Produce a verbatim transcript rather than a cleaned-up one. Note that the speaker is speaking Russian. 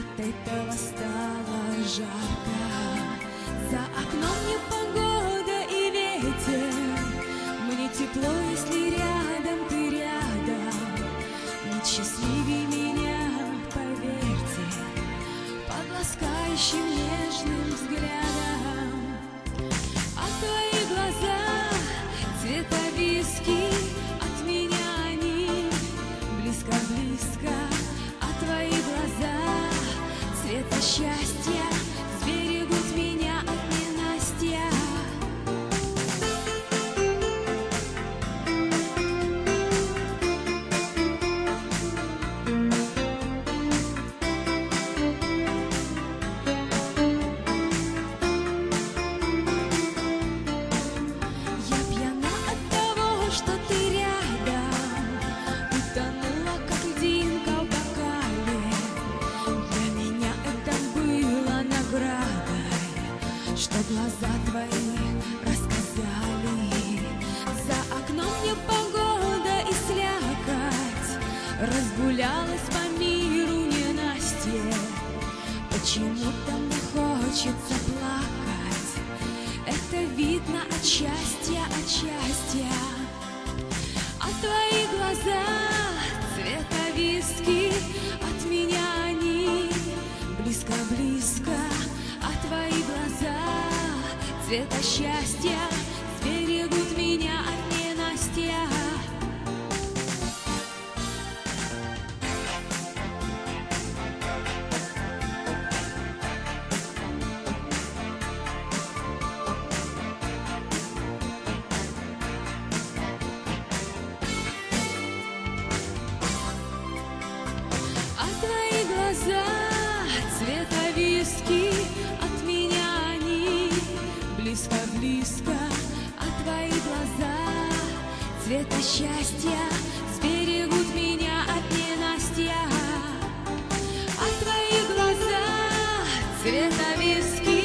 От этого стало жарко. За окном непогода и ветер. Мне тепло, если рядом ты рядом. Нет счастливее меня, поверьте, под ласкающим нежным взглядом. А твои глаза цвета виски, от меня они близко-близко. А твои глаза цвета счастья сберегут меня от ненастья. Я пьяна от того, что ты рядом, утонула, как льдинка в бокале. Для меня это было наградой, что глаза твои рассказали. За окном непогода и слякоть, разгулялась по миру ненастье. Почему-то мне хочется плакать, это видно от счастья, от счастья. А твои глаза цвета виски, от меня они близко-близко. А твои глаза цвета счастья сберегут меня от ненастья. А твои глаза цвета виски, от меня они близко-близко. А твои глаза цвета счастья сберегут меня от ненастья. А твои глаза цвета виски,